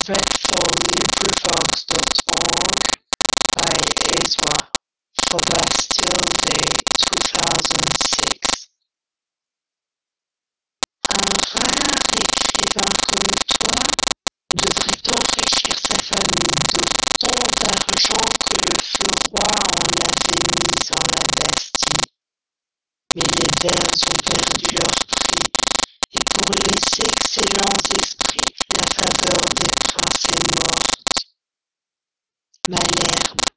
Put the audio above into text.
dreadfulllibrivox.org by Ezra for Bastille Day 2006. Un rare écrivain comme toi devrait enrichir sa famille d'autant d'argent que le feu roi en avait mis en la Bastille. Mais les vers ont perdu leur prix, et pour les excellents esprits, la faveur des princes est morte. Malherbe,